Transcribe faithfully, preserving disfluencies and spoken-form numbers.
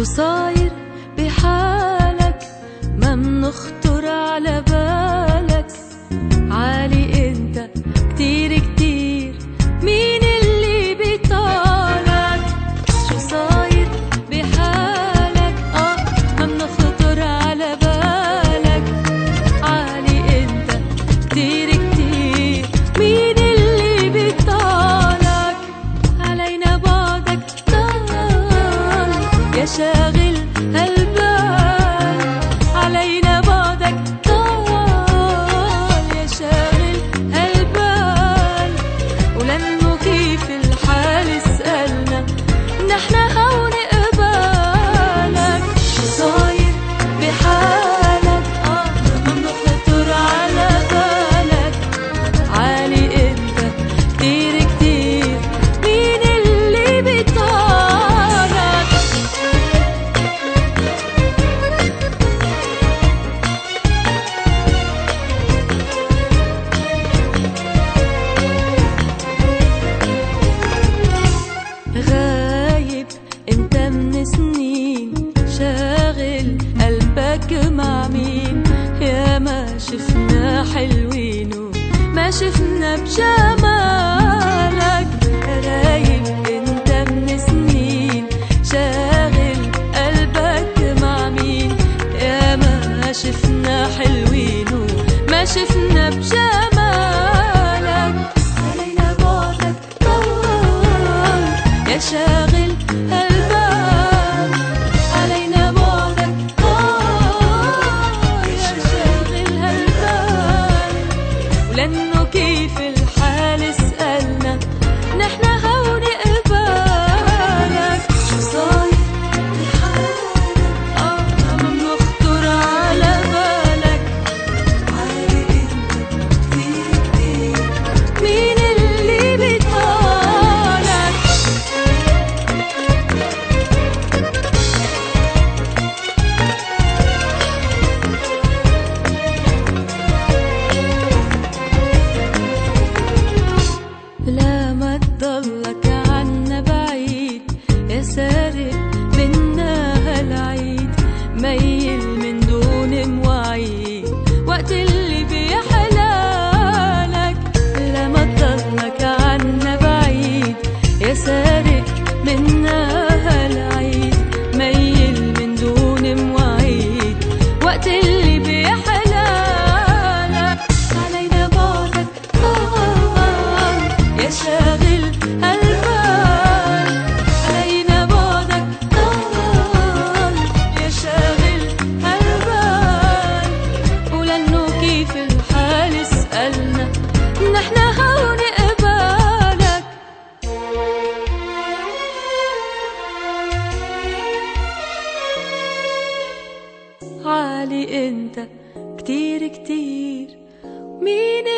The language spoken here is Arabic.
شو صاير بحالك؟ ما منخطر على بالك. عالي انت كتير كتير، مين اللي بيطالك؟ شو صاير بحالك؟ اه ما منخطر على بالك. عالي انت كتير كتير، مين اللي بيطالك؟ علينا بعدك طال يا شاغل هالبال. علينا بعدك طال يا شاغل هالبال. ولأنه كيف الحال اسألنا، نحنا هون قبالك. شو صاير بحالك؟ اه ما منخطر على بالك. عالي انت كتير كتير، مين اللي بيطالك؟ غايب انت من سنين، شاغل قلبك مع مين؟ يا ما شفنا حلوين وما شفنا بجمالك. غايب انت من سنين، شاغل قلبك مع مين؟ يا ما شفنا حلوين وما شفنا بجمالك. علينا بعدك طول يا شاغل هالبال. علينا بعدك طول يا شاغل هالبال. ولأنه كيف الحال اسألنا، نحنا هون قبالك. شو صاير بحالك؟ اه ما منخطر على بالك. عالي انت كتير كتير، مين اللي بيطالك؟ لا ما تضلك عنا بعيد يا سارق منا هالعيد. ميل من دون مواعيد وقت اللي بيحلالك. لا ما تضلك عنا بعيد يا سارق منا هالعيد. ميل من دون مواعيد وقت اللي بيحلالك. علينا بعدك طال يا شاغل هالبال. علينا بعدك طال يا شاغل هالبال. ولأنه كيف الحال اسألنا، نحنا هون قبالك. عالي انت كتير كتير، مين